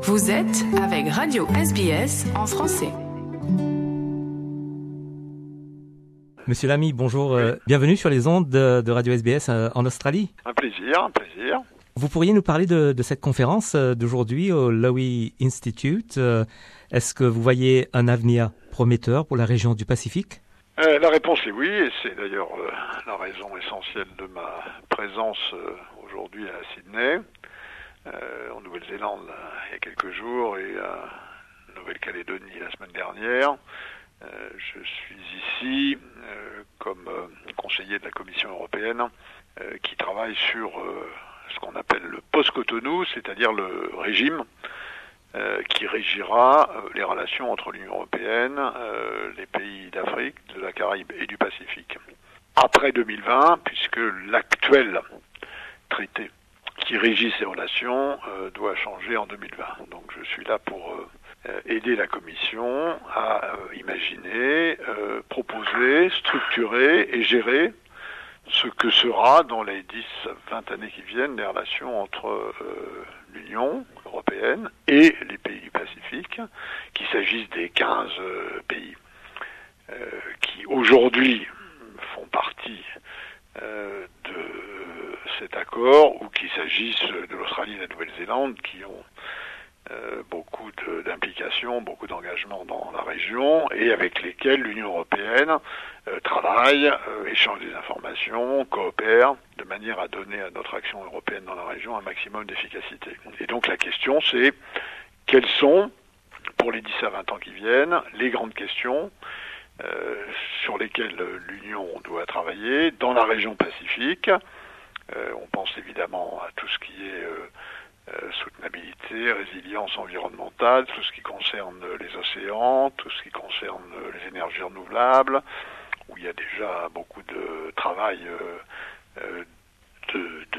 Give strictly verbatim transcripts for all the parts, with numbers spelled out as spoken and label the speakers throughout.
Speaker 1: Vous êtes avec Radio S B S en français.
Speaker 2: Monsieur Lamy, bonjour. Oui. Euh, bienvenue sur les ondes de, de Radio S B S euh, en Australie.
Speaker 3: Un plaisir, un plaisir.
Speaker 2: Vous pourriez nous parler de, de cette conférence euh, d'aujourd'hui au Lowy Institute. Euh, est-ce que vous voyez un avenir prometteur pour la région du Pacifique ?
Speaker 3: euh, La réponse est oui, et c'est d'ailleurs euh, la raison essentielle de ma présence euh, aujourd'hui à Sydney, euh, en Nouvelle-Zélande il y a quelques jours, et à Nouvelle-Calédonie la semaine dernière. Euh, je suis ici euh, comme euh, conseiller de la Commission européenne euh, qui travaille sur euh, ce qu'on appelle le post-Cotonou, c'est-à-dire le régime euh, qui régira euh, les relations entre l'Union européenne, euh, les pays d'Afrique, de la Caraïbe et du Pacifique. Après deux mille vingt, puisque l'actuel traité qui régit ces relations euh, doit changer en deux mille vingt. Donc je suis là pour euh, aider la Commission à euh, imaginer, euh, proposer, structurer et gérer ce que sera dans les dix à vingt années qui viennent les relations entre euh, l'Union européenne et les pays du Pacifique, qu'il s'agisse des quinze euh, pays euh, qui aujourd'hui font partie euh, de cet accord, ou qu'il s'agisse de l'Australie et de la Nouvelle-Zélande qui ont euh, beaucoup de, d'implications, beaucoup d'engagements dans la région, et avec lesquels l'Union européenne euh, travaille, euh, échange des informations, coopère, de manière à donner à notre action européenne dans la région un maximum d'efficacité. Et donc la question c'est, quelles sont, pour les dix à vingt ans qui viennent, les grandes questions euh, sur lesquelles l'Union doit travailler dans la région Pacifique. Euh, on pense évidemment à tout ce qui est euh, euh, soutenabilité, résilience environnementale, tout ce qui concerne les océans, tout ce qui concerne les énergies renouvelables, où il y a déjà beaucoup de travail euh, euh, de, de,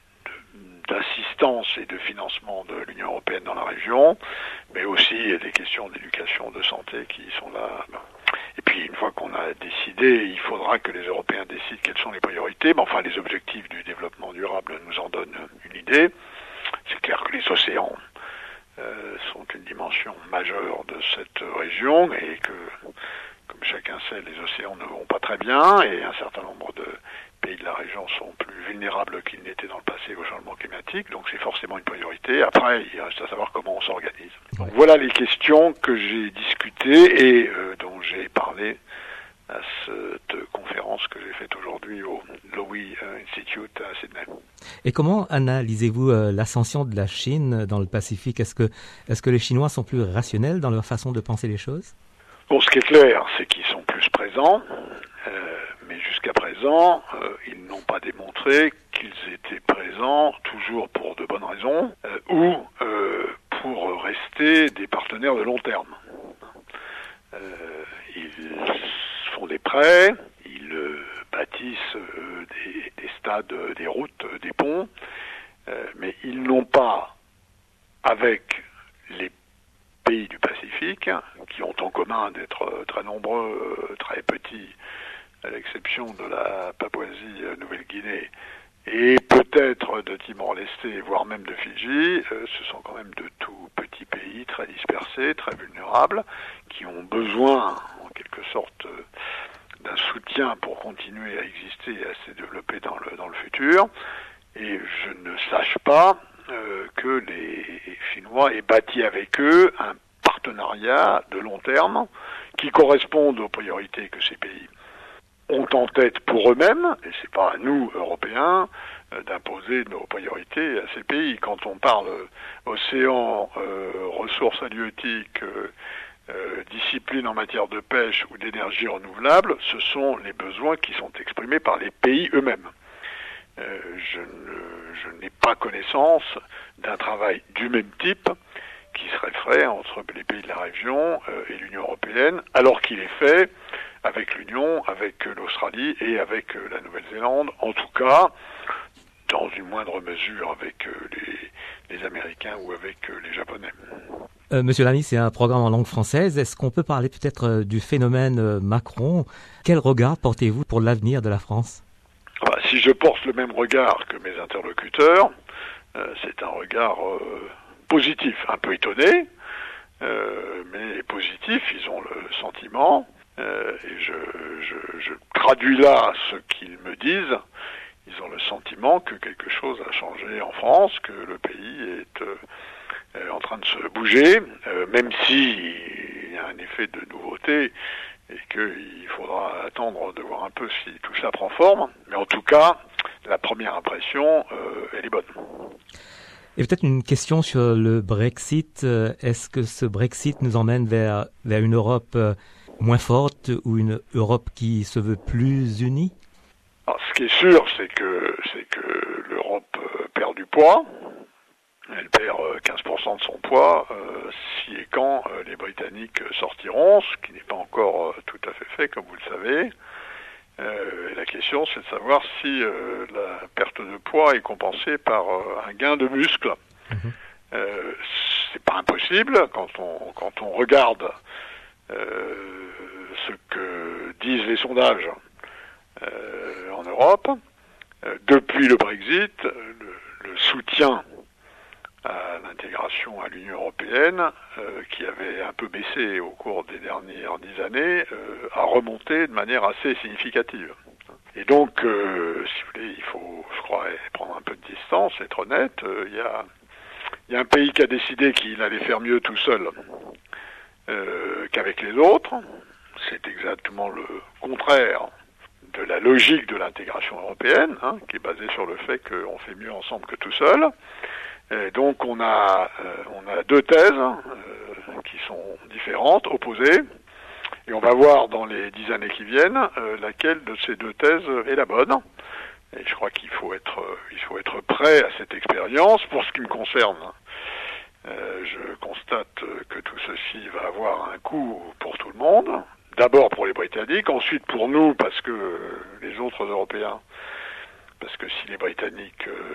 Speaker 3: de, d'assistance et de financement de l'Union européenne dans la région, mais aussi des questions d'éducation, de santé qui sont là. Et puis, une fois qu'on a décidé, il faudra que les Européens décident quelles sont les priorités. Mais enfin, les objectifs du développement durable nous en donnent une idée. C'est clair que les océans euh, sont une dimension majeure de cette région et que, comme chacun sait, les océans ne vont pas très bien et un certain nombre de pays de la région sont plus vulnérables qu'ils n'étaient dans le passé au changement climatique. Donc, c'est forcément une priorité. Après, il reste à savoir comment on s'organise. Donc, voilà les questions que j'ai discutées et euh, dont j'ai parlé à cette conférence que j'ai faite aujourd'hui au Lowy Institute à Sydney.
Speaker 2: Et comment analysez-vous euh, l'ascension de la Chine dans le Pacifique ? Est-ce que, est-ce que les Chinois sont plus rationnels dans leur façon de penser les choses ?
Speaker 3: Bon, ce qui est clair, c'est qu'ils sont plus présents, euh, mais jusqu'à présent, euh, ils n'ont pas démontré qu'ils étaient présents toujours pour de bonnes raisons euh, ou euh, pour rester des partenaires de long terme. Euh, ils font des prêts, ils euh, bâtissent euh, des, des stades, des routes, des ponts, euh, mais ils n'ont pas, avec les pays du Pacifique, qui ont en commun d'être très nombreux, très petits, à l'exception de la Papouasie-Nouvelle-Guinée, et peut-être de Timor-Leste, voire même de Fidji, euh, ce sont quand même de tout petits pays, très dispersés, très vulnérables, qui ont besoin, en quelque sorte, euh, d'un soutien pour continuer à exister et à se développer dans le, dans le futur. Et je ne sache pas euh, que les Chinois aient bâti avec eux un partenariat de long terme qui corresponde aux priorités que ces pays ont en tête pour eux-mêmes, et c'est pas à nous, Européens, euh, d'imposer nos priorités à ces pays. Quand on parle euh, océan, euh, ressources halieutiques, euh, euh, discipline en matière de pêche ou d'énergie renouvelable, ce sont les besoins qui sont exprimés par les pays eux-mêmes. Euh, je, ne, je n'ai pas connaissance d'un travail du même type qui serait fait entre les pays de la région euh, et l'Union européenne, alors qu'il est fait avec l'Union, avec l'Australie et avec la Nouvelle-Zélande, en tout cas, dans une moindre mesure avec les, les Américains ou avec les Japonais.
Speaker 2: Euh, Monsieur Lamy, c'est un programme en langue française. Est-ce qu'on peut parler peut-être du phénomène Macron ? Quel regard portez-vous pour l'avenir de la France ?
Speaker 3: Bah, si je porte le même regard que mes interlocuteurs, euh, c'est un regard euh, positifs, un peu étonnés, euh, mais positifs. Ils ont le sentiment, euh, et je, je, je traduis là ce qu'ils me disent, ils ont le sentiment que quelque chose a changé en France, que le pays est euh, en train de se bouger, euh, même si il y a un effet de nouveauté et qu'il faudra attendre de voir un peu si tout ça prend forme. Mais en tout cas, la première impression, euh, elle est bonne.
Speaker 2: Et peut-être une question sur le Brexit. Est-ce que ce Brexit nous emmène vers, vers une Europe moins forte ou une Europe qui se veut plus unie?
Speaker 3: Alors, ce qui est sûr, c'est que, c'est que l'Europe perd du poids. Elle perd quinze pour cent de son poids euh, si et quand euh, les Britanniques sortiront, ce qui n'est pas encore euh, tout à fait fait, comme vous le savez. Euh, et la question, c'est de savoir si euh, la perte de poids est compensée par euh, un gain de muscle. Mmh. Euh, c'est pas impossible quand on quand on regarde euh, ce que disent les sondages euh, en Europe. Euh, depuis le Brexit, le, le soutien à l'intégration à l'Union européenne, euh, qui avait un peu baissé au cours des dernières dix années, euh, a remonté de manière assez significative. Et donc, euh, si vous voulez, il faut, je crois, prendre un peu de distance, être honnête. Il euh, y a, il y a un pays qui a décidé qu'il allait faire mieux tout seul euh, qu'avec les autres. C'est exactement le contraire de la logique de l'intégration européenne, hein, qui est basée sur le fait qu'on fait mieux ensemble que tout seul. Et donc on a euh, on a deux thèses euh, qui sont différentes, opposées, et on va voir dans les dix années qui viennent euh, laquelle de ces deux thèses est la bonne. Et je crois qu'il faut être il faut être prêt à cette expérience. Pour ce qui me concerne, euh, je constate que tout ceci va avoir un coût pour tout le monde. D'abord pour les Britanniques, ensuite pour nous parce que les autres Européens, parce que si les Britanniques euh,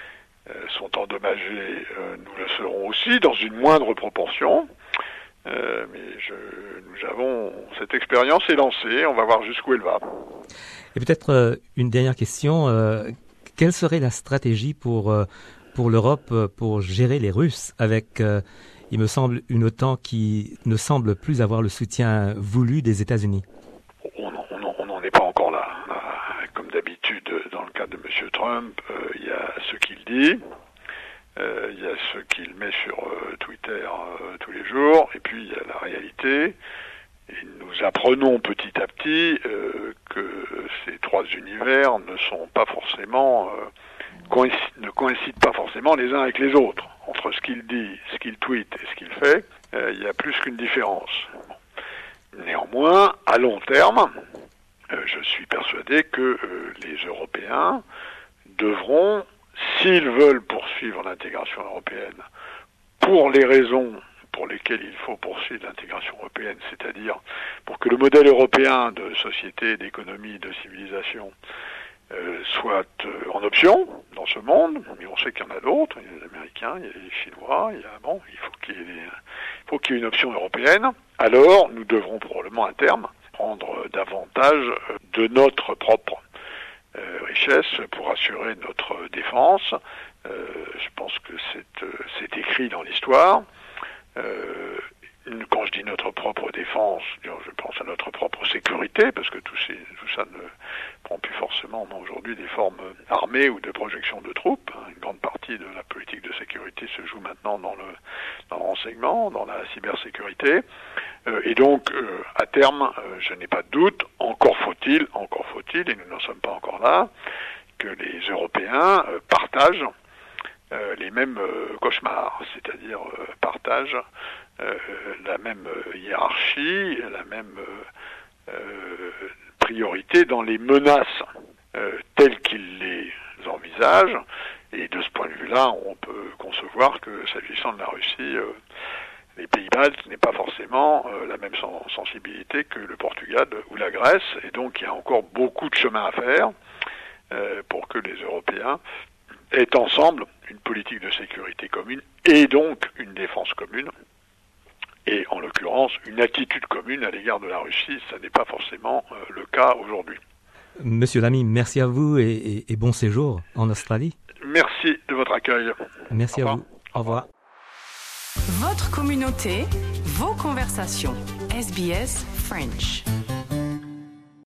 Speaker 3: sont endommagés, euh, nous le serons aussi, dans une moindre proportion. Euh, mais je, nous avons, cette expérience est lancée, on va voir jusqu'où elle va.
Speaker 2: Et peut-être euh, une dernière question, euh, quelle serait la stratégie pour, euh, pour l'Europe pour gérer les Russes avec, euh, il me semble, une OTAN qui ne semble plus avoir le soutien voulu des États-Unis?
Speaker 3: On n'en est pas encore là. Comme d'habitude, dans le cas de M. Trump, euh, il y a ce qu'il dit, euh, il y a ce qu'il met sur euh, Twitter euh, tous les jours, et puis il y a la réalité. Et nous apprenons petit à petit euh, que ces trois univers ne sont pas forcément, euh, coïnc- ne coïncident pas forcément les uns avec les autres. Entre ce qu'il dit, ce qu'il tweet et ce qu'il fait, euh, il y a plus qu'une différence. Bon. Néanmoins, à long terme, Euh, je suis persuadé que euh, les Européens devront, s'ils veulent poursuivre l'intégration européenne, pour les raisons pour lesquelles il faut poursuivre l'intégration européenne, c'est-à-dire pour que le modèle européen de société, d'économie, de civilisation euh, soit euh, en option dans ce monde, mais on sait qu'il y en a d'autres, il y a les Américains, il y a les Chinois, il y a, bon, il faut qu'il y ait, des, il faut qu'il y ait une option européenne, alors nous devrons probablement à terme prendre davantage de notre propre euh, richesse pour assurer notre défense. Euh, je pense que c'est, euh, c'est écrit dans l'histoire. Euh, quand je dis notre propre défense, je pense à notre propre sécurité, parce que tout, ces, tout ça ne prend plus forcément non, aujourd'hui des formes armées ou de projection de troupes. Une grande partie de la politique de sécurité se joue maintenant dans le, dans le renseignement, dans la cybersécurité. Euh, et donc, euh, à terme, euh, je n'ai pas de doute, encore faut-il, encore faut-il, et nous n'en sommes pas encore là, que les Européens euh, partagent euh, les mêmes euh, cauchemars, c'est-à-dire euh, partagent euh, la même euh, hiérarchie, la même euh, euh, priorité dans les menaces euh, telles qu'ils les envisagent. Et de ce point de vue-là, on peut concevoir que, s'agissant de la Russie, euh, les pays baltes n'est pas forcément euh, la même sensibilité que le Portugal ou la Grèce, et donc il y a encore beaucoup de chemin à faire euh, pour que les Européens aient ensemble une politique de sécurité commune et donc une défense commune, et en l'occurrence une attitude commune à l'égard de la Russie. Ça n'est pas forcément euh, le cas aujourd'hui.
Speaker 2: Monsieur Lamy, merci à vous et, et, et bon séjour en Australie.
Speaker 3: Merci de votre accueil.
Speaker 2: Merci à vous. Au revoir.
Speaker 1: Votre communauté, vos conversations. S B S French.